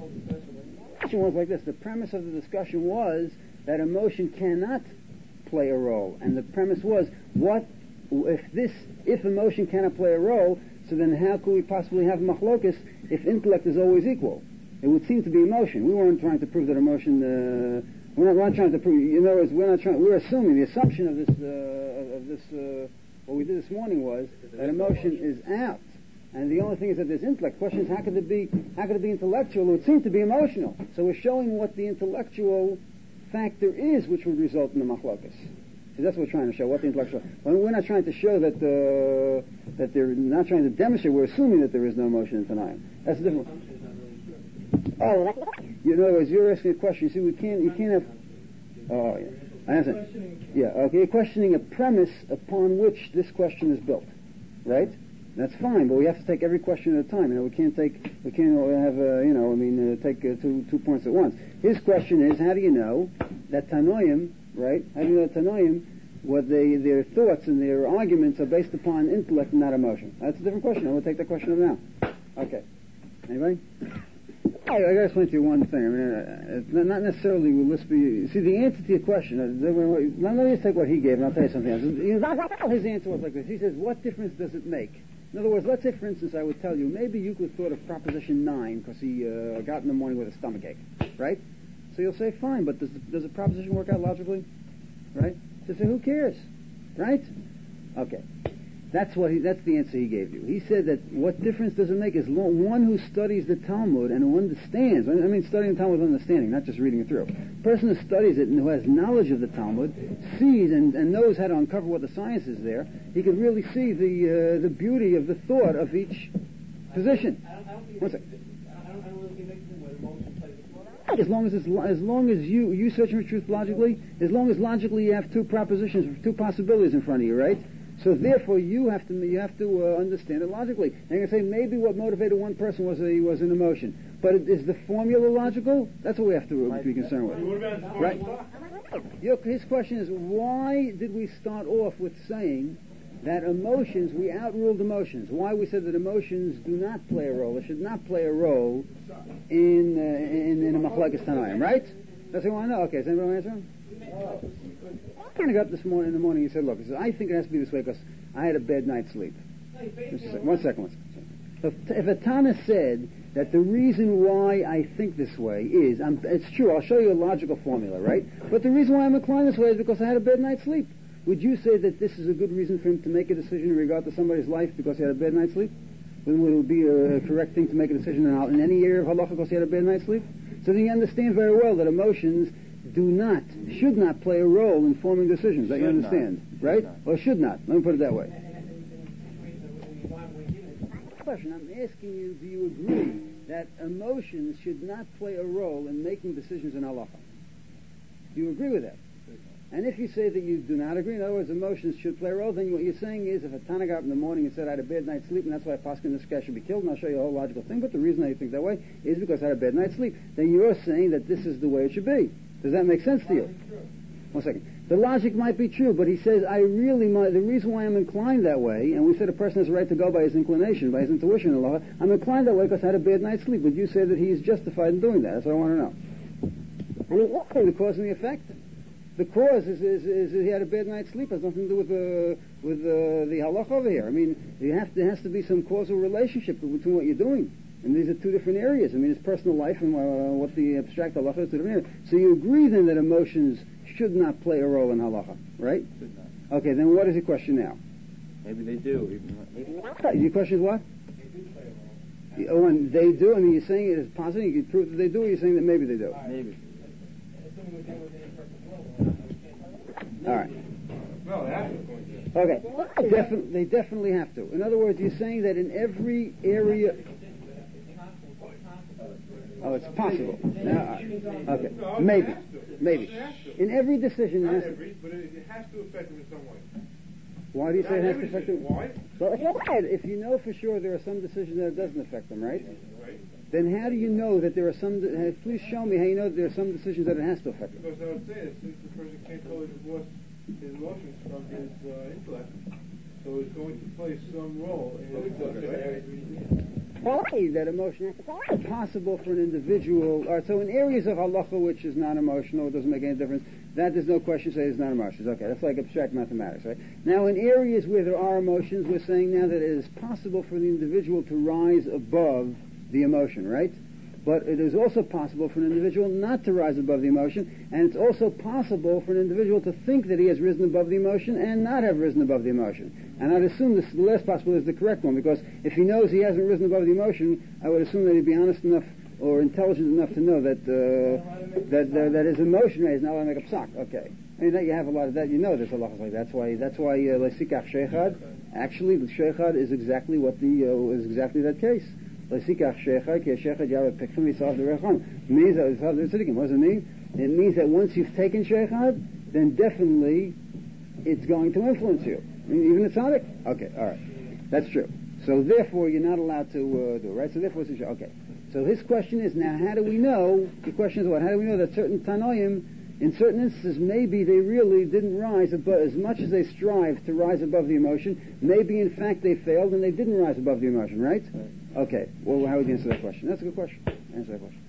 The question was like this: the premise of the discussion was that emotion cannot play a role, and the premise was, what if this, if emotion cannot play a role? So then how could we possibly have machlokas if intellect is always equal? It would seem to be emotion. We weren't trying to prove that emotion, uh, we're, not, we're not trying to prove, you know, we're not trying, we're assuming, the assumption of this, uh, of this, uh, what we did this morning was that emotion is out. And the only thing is that there's intellect. The question is, how could it be, how could it be intellectual? It would seem to be emotional. So we're showing what the intellectual factor is which would result in the machlokas. See, that's what we're trying to show, what the intellectual... Well, we're not trying to show that uh, that they're not trying to demonstrate, we're assuming that there is no motion in Tanayim. That's the difference. Oh, you know, as you're asking a question, you see, we can't, you can't have... Oh, yeah. I understand. Yeah, okay, you're questioning a premise upon which this question is built, right? That's fine, but we have to take every question at a time. You know, we can't take, we can't have, uh, you know, I mean, uh, take uh, two two points at once. His question is, how do you know that Tanoim, right? How do you know that Tanoim, what they, their thoughts and their arguments are based upon intellect and not emotion? That's a different question. I will take that question up now. Okay. Anybody? I, I got to explain to you one thing. I mean, uh, it's not necessarily will this be... See, the answer to your question... Uh, let me just take what he gave, and I'll tell you something else. His answer was like this. He says, what difference does it make? In other words, let's say, for instance, I would tell you, maybe Euclid thought of Proposition nine because he uh, got in the morning with a stomachache, right? So you'll say, fine, but does the, does the proposition work out logically? Right? So say, who cares? Right? Okay. That's what he, that's the answer he gave you. He said that what difference does it make is lo- one who studies the Talmud and who understands, I mean studying the Talmud with understanding, not just reading it through. A person who studies it and who has knowledge of the Talmud, sees and, and knows how to uncover what the science is there, he can really see the uh, the beauty of the thought of each position. One second. As long as it's, as long as you you searching for truth logically, as long as logically you have two propositions, two possibilities in front of you, right? So therefore, you have to you have to uh, understand it logically. And you can say maybe what motivated one person was a was an emotion, but is the formula logical? That's what we have to uh, be concerned with, right? Your, his question is, why did we start off with saying that emotions, we outruled emotions? Why we said that emotions do not play a role, they should not play a role in uh, in, in a machlekes Tanaim, right? That's what I want to know. Okay, does anybody want to answer him? I kind of got up this morning in the morning. He said, "Look, he said, I think it has to be this way because I had a bad night's sleep." Just a second, one second, one second. So if a Tana said that the reason why I think this way is, I'm, it's true. I'll show you a logical formula, right? But the reason why I'm inclined this way is because I had a bad night's sleep. Would you say that this is a good reason for him to make a decision in regard to somebody's life because he had a bad night's sleep? Then would it be a correct thing to make a decision in any area of halacha because he had a bad night's sleep? So then you understand very well that emotions do not, should not play a role in forming decisions. That you understand, not. right? Not. Or should not. Let me put it that way. Question, I'm asking you, do you agree that emotions should not play a role in making decisions in halacha? Do you agree with that? And if you say that you do not agree, in other words, emotions should play a role, then what you're saying is if a Tana got up in the morning and said, I had a bad night's sleep, and that's why Paskin this guy should be killed, and I'll show you a whole logical thing, but the reason I think that way is because I had a bad night's sleep, then you're saying that this is the way it should be. Does that make sense to you? One second. The logic might be true, but he says, I really might, the reason why I'm inclined that way, and we said a person has a right to go by his inclination, by his intuition in law, I'm inclined that way because I had a bad night's sleep. Would you say that he is justified in doing that? That's what I want to know. I mean, what the cause and the effect? The cause is, is, is, is he had a bad night's sleep. It has nothing to do with the, with the, the halach over here. I mean, you have to, there has to be some causal relationship between what you're doing. And these are two different areas. I mean, his personal life and uh, what the abstract halacha is two different areas. So you agree then that emotions should not play a role in halacha, right? Should not. Okay, then what is your question now? Maybe they do. Even maybe. Your question is what? They do play a role. Oh, and they do? I mean, you're saying it is positive, you can prove that they do, or you're saying that maybe they do? Maybe. All right. No, they have to. Okay. Defi- they definitely have to. In other words, you're saying that in every area... Oh, it's possible. Now, okay. Maybe. Maybe. In every decision... Not has every, but it has to affect them in some way. Why do you say it has to affect them? Why? Well, if you know for sure there are some decisions that it doesn't affect them, right? Right. Then how do you know that there are some... Uh, please show me how you know that there are some decisions that it has to affect them. Because I would say that since the person can't totally divorce his emotions from his uh, intellect, so it's going to play some role in his intellect. Why that emotion has to play? It's possible for an individual... All right, so in areas of halacha which is non-emotional, it doesn't make any difference, that there's no question say it's non-emotions. Okay, that's like abstract mathematics, right? Now in areas where there are emotions, we're saying now that it is possible for the individual to rise above the emotion, right? But it is also possible for an individual not to rise above the emotion, and it's also possible for an individual to think that he has risen above the emotion and not have risen above the emotion. And I'd assume this, the last possibility is the correct one, because if he knows he hasn't risen above the emotion, I would assume that he'd be honest enough or intelligent enough to know that uh, that uh, that his emotion is not allowed to make a psak. Okay, I mean that you have a lot of that. You know there's halachas like that. That's why that's why lesikach sheichad. Actually, the sheichad is exactly what the uh, is exactly that case. Lesikach sheichad ki sheichad yavad pekfim yisav derechon. Means that yisav derechon. What does it mean? It means that once you've taken sheichad, then definitely it's going to influence you. I mean, even the tzaddik. Okay, all right, that's true. So therefore, you're not allowed to uh, do it, right? So therefore, it's a, okay. So his question is now: how do we know? The question is what? How do we know that certain tanoim, in certain instances, maybe they really didn't rise above as much as they strive to rise above the emotion. Maybe in fact they failed and they didn't rise above the emotion, right? right. Okay. Well, how would you answer that question? That's a good question. Answer that question.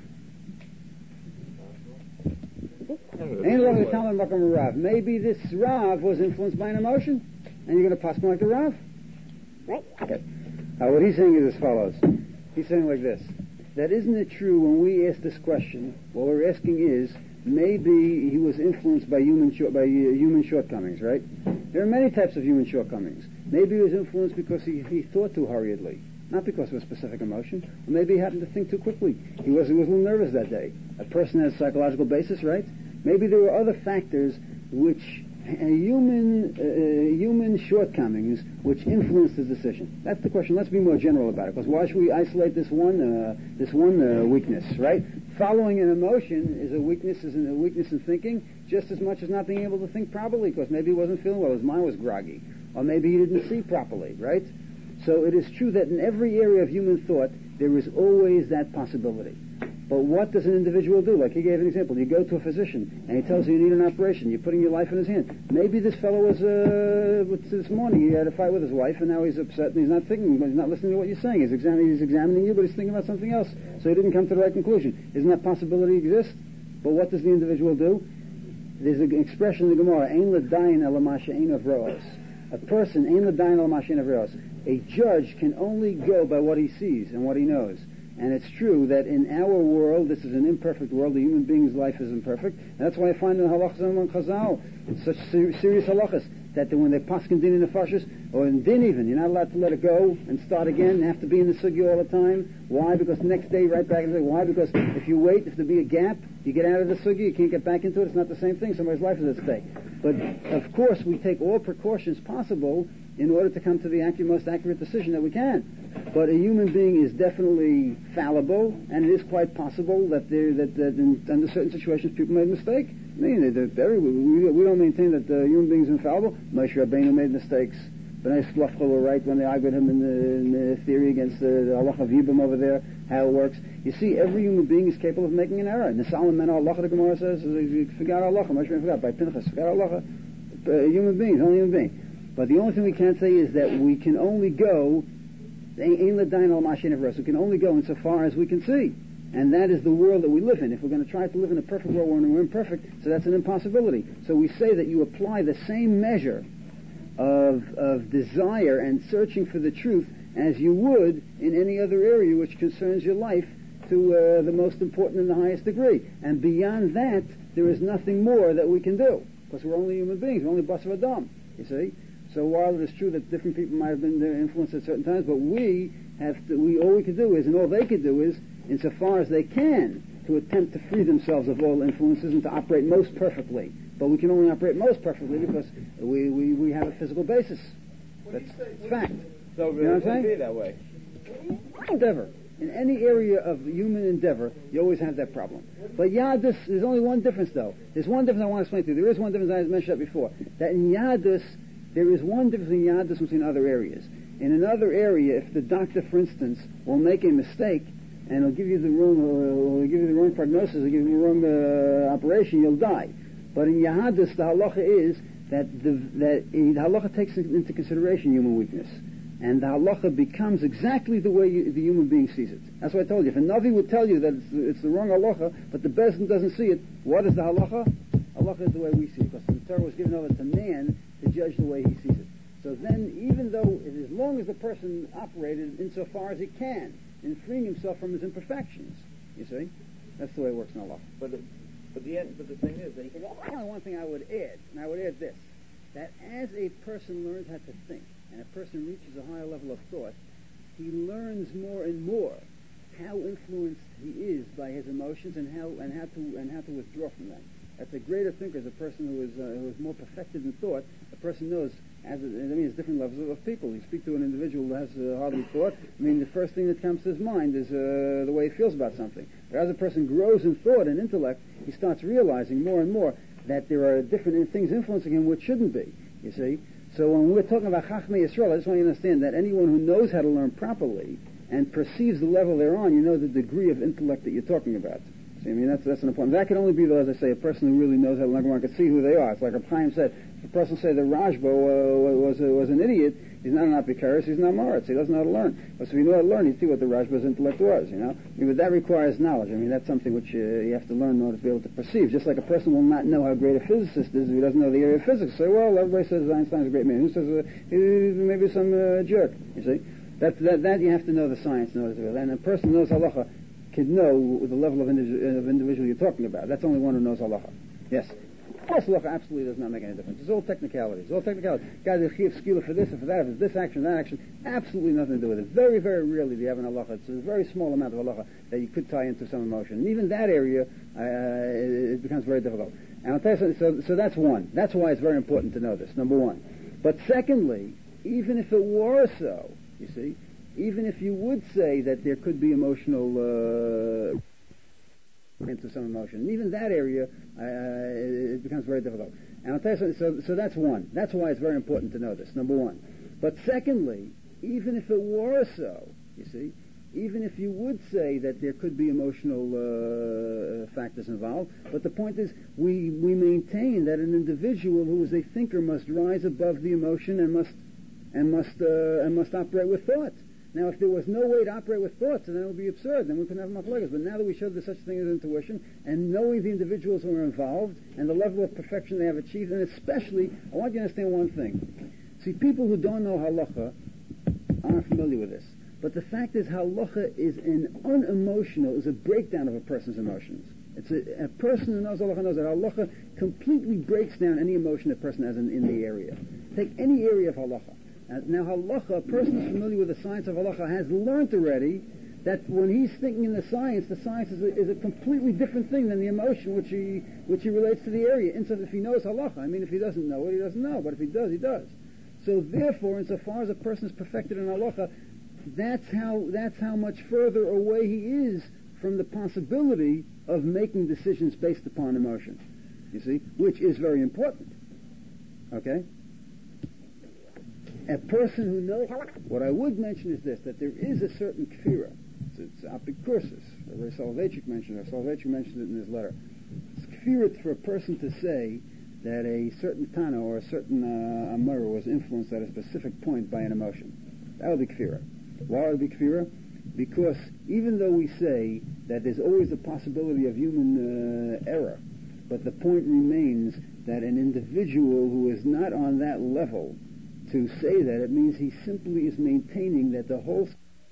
Maybe this Rav was influenced by an emotion, and you're going to pass him like the Rav, right? Okay. Now, what he's saying is as follows. He's saying like this: that isn't it true when we ask this question? What we're asking is maybe he was influenced by human short, by uh, human shortcomings, right? There are many types of human shortcomings. Maybe he was influenced because he, he thought too hurriedly, not because of a specific emotion. Or maybe he happened to think too quickly. He was he was a little nervous that day. A person has a psychological basis, right? Maybe there were other factors which uh, human uh, human shortcomings which influenced his decision. That's the question. Let's be more general about it. Because why should we isolate this one uh, this one uh, weakness, right? Following an emotion is a weakness, is a weakness in thinking just as much as not being able to think properly. Because maybe he wasn't feeling well, his mind was groggy, or maybe he didn't see properly, right? So it is true that in every area of human thought there is always that possibility. But what does an individual do? Like he gave an example. You go to a physician and he tells you you need an operation. You're putting your life in his hand. Maybe this fellow was, uh, this morning he had a fight with his wife and now he's upset and he's not thinking, he's not listening to what you're saying. He's examining, he's examining you, but he's thinking about something else. So he didn't come to the right conclusion. Doesn't that possibility exist? But what does the individual do? There's an expression in the Gemara, Ein l'dayin ela ma she'ein avros. A person, Ein l'dayin ela ma she'ein avros. A judge can only go by what he sees and what he knows. And it's true that in our world, this is an imperfect world. The human being's life is imperfect. And that's why I find in halachas and chazal such ser- serious halachas that when they paskin din in the fashis, or in din even, you're not allowed to let it go and start again. You have to be in the sugya all the time. Why? Because the next day, right back into it. Why? Because if you wait, if there be a gap, you get out of the sugya, you can't get back into it. It's not the same thing. Somebody's life is at stake. But of course, we take all precautions possible in order to come to the accurate, most accurate decision that we can. But a human being is definitely fallible, and it is quite possible that there, that, that in, under certain situations people made a mistake. I mean, they're very, we, we don't maintain that uh, human beings are infallible. Moshe Rabbeinu made mistakes. B'nai Shlachcha were right when they argued him in the, in the theory against the, the Allah of Yibam over there, how it works. You see, every human being is capable of making an error. Nisal men Allah, the Gemara says, you forgot Allah. Moshe Rabbeinu forgot by Pinchas, forgot Allah. A human being, only human being. But the only thing we can say is that we can only go, we can only go insofar as we can see. And that is the world that we live in. If we're going to try to live in a perfect world when we're imperfect, so that's an impossibility. So we say that you apply the same measure of, of desire and searching for the truth as you would in any other area which concerns your life to uh, the most important and the highest degree. And beyond that, there is nothing more that we can do. Because we're only human beings, we're only basar adam, you see. So while it is true that different people might have been influenced at certain times, but we have to, we, all we can do is, and all they can do is, insofar as they can, to attempt to free themselves of all influences and to operate most perfectly. But we can only operate most perfectly because we, we, we have a physical basis. That's fact. So really, you know what I'm saying? Be that way. Endeavor. In any area of human endeavor, you always have that problem. But Yadus, there's only one difference though. There's one difference I want to explain to you. There is one difference I mentioned that before. That in Yadus, there is one difference in Yadus between other areas. In another area, if the doctor, for instance, will make a mistake and he'll give you the wrong, or he'll give you the wrong prognosis, or give you the wrong uh, operation, you'll die. But in Yadus, the halacha is that the, that the halacha takes into consideration human weakness, and the halacha becomes exactly the way you, the human being sees it. That's what I told you. If a navi would tell you that it's, it's the wrong halacha, but the Bezdin doesn't see it, what is the halacha? Halacha is the way we see it, because the Torah was given over to man to judge the way he sees it. So then, even though, as long as the person operated insofar as he can, in freeing himself from his imperfections, you see, that's the way it works in Allah. But the, but the end, but the thing is, they, only one thing I would add, and I would add this: that as a person learns how to think, and a person reaches a higher level of thought, he learns more and more how influenced he is by his emotions and how and how to and how to withdraw from them. That's a greater thinker, is a person who is uh, who is more perfected in thought. A person knows, as it, I mean, there's different levels of, of people. You speak to an individual who has uh, hardly thought. I mean, the first thing that comes to his mind is uh, the way he feels about something. But as a person grows in thought and intellect, he starts realizing more and more that there are different things influencing him which shouldn't be. You see. So when we're talking about Chachmei Yisrael, I just want you to understand that anyone who knows how to learn properly and perceives the level they're on, you know the degree of intellect that you're talking about. See, I mean, that's that's an important. That can only be, though, as I say, a person who really knows how to learn. One can see who they are. It's like Reb Chaim said, if a person say that Rashba uh, was uh, was an idiot, he's not an Apikaris, he's not Moritz. He doesn't know how to learn. But so if you know how to learn, you see what the Rashba's intellect was, you know? I mean, but that requires knowledge. I mean, that's something which uh, you have to learn in order to be able to perceive. Just like a person will not know how great a physicist is if he doesn't know the area of physics. Say, well, everybody says Einstein's a great man. Who says uh, he's maybe some uh, jerk, you see? That, that, that you have to know the science in order to do it. And a person who knows halacha can know the level of, individual, of individual you're talking about. That's only one who knows halacha. Yes. Of course, halacha absolutely does not make any difference. It's all technicalities. It's all technicalities. Guys, if you have skila for this or for that, if it's this action, that action, absolutely nothing to do with it. Very, very rarely do you have an halacha. It's a very small amount of halacha that you could tie into some emotion. And even that area, uh, it, it becomes very difficult. And I'll tell you something, so, so that's one. That's why it's very important to know this, number one. But secondly, even if it were so, you see, even if you would say that there could be emotional uh, into some emotion, and even that area, uh, it becomes very difficult. And I'll tell you something, so, so that's one. That's why it's very important to know this, number one. But secondly, even if it were so, you see, even if you would say that there could be emotional uh, factors involved, but the point is, we, we maintain that an individual who is a thinker must rise above the emotion and must and must uh, and must operate with thought. Now, if there was no way to operate with thoughts, then it would be absurd. Then we couldn't have machlokes. But now that we showed there's such a thing as intuition, and knowing the individuals who are involved and the level of perfection they have achieved, and especially, I want you to understand one thing. See, people who don't know halacha aren't familiar with this. But the fact is, halacha is an unemotional, is a breakdown of a person's emotions. It's a, a person who knows halacha knows that halacha completely breaks down any emotion a person has in, in the area. Take any area of halacha. Uh, now, halacha, a person who's familiar with the science of halacha has learned already that when he's thinking in the science, the science is a, is a completely different thing than the emotion which he which he relates to the area. Insofar if he knows halacha, I mean, if he doesn't know it, he doesn't know. But if he does, he does. So therefore, insofar as a person is perfected in halacha, that's how that's how much further away he is from the possibility of making decisions based upon emotion. You see, which is very important. Okay. A person who knows, what I would mention is this, that there is a certain kfira. It's, it's apikursis. Rabbi Soloveitchik mentioned it. Soloveitchik mentioned it in his letter. It's kfira for a person to say that a certain Tana or a certain uh, Amora was influenced at a specific point by an emotion. That would be kfira. Why would it be kfira? Because even though we say that there's always a possibility of human uh, error, but the point remains that an individual who is not on that level to say that, it means he simply is maintaining that the whole...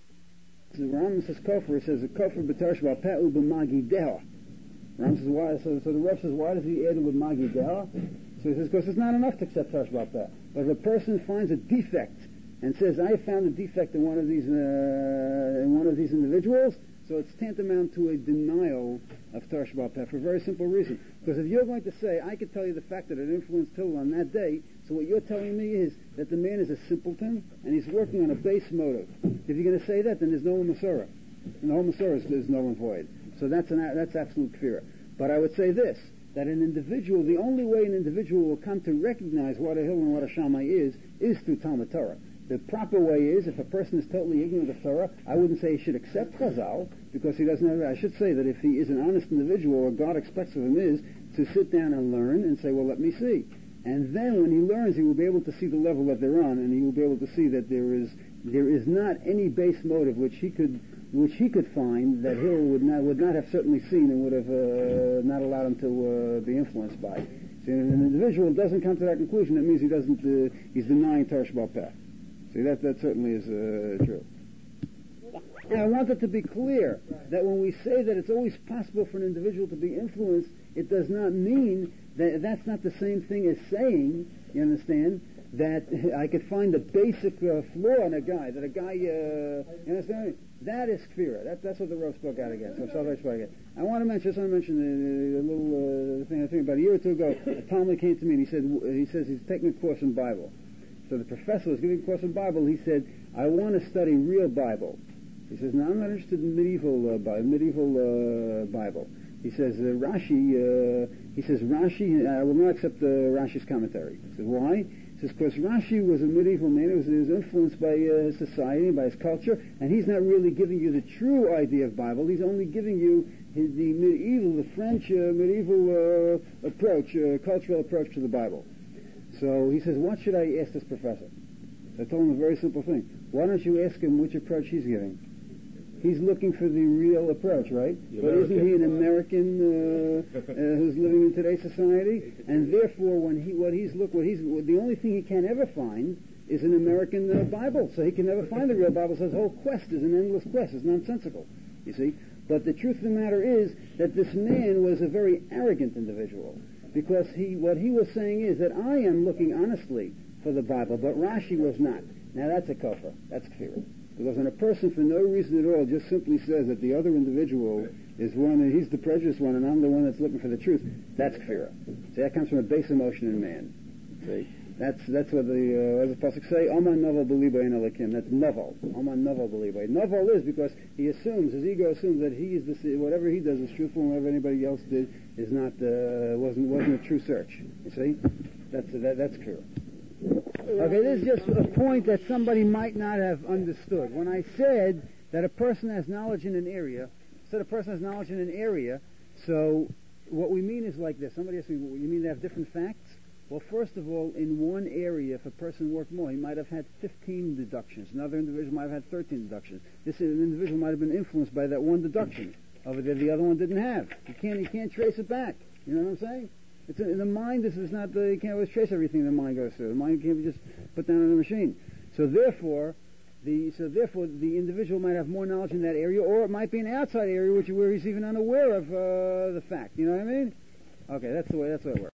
The Ram says kofar, it says a kofar b'tarsh b'pa'u b'magi deha. Ram says why? So, so the Rav says why does he add it with magi deha? So he says because it's not enough to accept tarsh b'pa'u. But if a person finds a defect and says I found a defect in one of these uh, in one of these individuals, so it's tantamount to a denial of tarsh b'pa'u for a very simple reason. Because if you're going to say I could tell you the fact that it influenced Hillel on that day, so what you're telling me is that the man is a simpleton and he's working on a base motive. If you're going to say that, then there's no Masorah. And the whole Masorah is, is null and void. So that's an, that's absolute kfira. But I would say this, that an individual, the only way an individual will come to recognize what a Hillel and what a Shammai is, is through Talmud Torah. The proper way is, if a person is totally ignorant of Torah, I wouldn't say he should accept Chazal, because he doesn't have, I should say that if he is an honest individual, what God expects of him is to sit down and learn and say, well, let me see. And then when he learns, he will be able to see the level that they're on, and he will be able to see that there is there is not any base motive which he could which he could find that Hill would not would not have certainly seen and would have uh, not allowed him to uh, be influenced by. So if an individual doesn't come to that conclusion, it means he doesn't uh, he's denying Tarsh B'Peh. See, that that certainly is uh, true. Now, I want it to be clear that when we say that it's always possible for an individual to be influenced, it does not mean that that's not the same thing as saying, you understand, that I could find a basic uh, flaw in a guy, that a guy, uh, you understand? That is kfira. That, that's what the Rav spoke out against. So Shalvei spoke against. I want to mention, just want to mention a, a little uh, thing. I think about a year or two ago, a Talmud came to me and he said, he says he's taking a course in Bible. So the professor was giving a course in Bible. He said, I want to study real Bible. He says, no, I'm not interested in medieval uh, Bible. Medieval uh, Bible. He says uh, Rashi. Uh, he says Rashi. I will not accept uh, Rashi's commentary. He says why? He says because Rashi was a medieval man. He was, he was influenced by uh, his society, by his culture, and he's not really giving you the true idea of Bible. He's only giving you his, the medieval, the French uh, medieval uh, approach, uh, cultural approach to the Bible. So he says, what should I ask this professor? So I told him a very simple thing. Why don't you ask him which approach he's giving? He's looking for the real approach, right? The but isn't he an American uh, uh, who's living in today's society? And therefore, when he what he's look what he's the only thing he can ever find is an American uh, Bible. So he can never find the real Bible. So his whole quest is an endless quest. It's nonsensical. You see. But the truth of the matter is that this man was a very arrogant individual, because he what he was saying is that I am looking honestly for the Bible, but Rashi was not. Now that's a kofar. That's kfirah. Because when a person, for no reason at all, just simply says that the other individual is one, and he's the prejudiced one, and I'm the one that's looking for the truth, that's kfirah. See, that comes from a base emotion in man. See, that's that's what the uh, as the pasuk say, Oman novel belibo in alakim. That's novel. Oman novel belibo. Novel is because he assumes, his ego assumes that he is the whatever he does is truthful, and whatever anybody else did is not uh, wasn't wasn't a true search. You see, that's that, that's kfirah. Okay, this is just a point that somebody might not have understood. When I said that a person has knowledge in an area, said a person has knowledge in an area, so what we mean is like this. Somebody asked me, you mean they have different facts? Well, first of all, in one area, if a person worked more, he might have had fifteen deductions. Another individual might have had thirteen deductions. This individual might have been influenced by that one deduction over there the other one didn't have. You can't, you can't trace it back. You know what I'm saying? It's in the mind. This is not. The, you can't always trace everything the mind goes through. The mind can't be just put down on a machine. So therefore, the so therefore the individual might have more knowledge in that area, or it might be an outside area which where he's even unaware of uh, the fact. You know what I mean? Okay, that's the way. That's the way it works.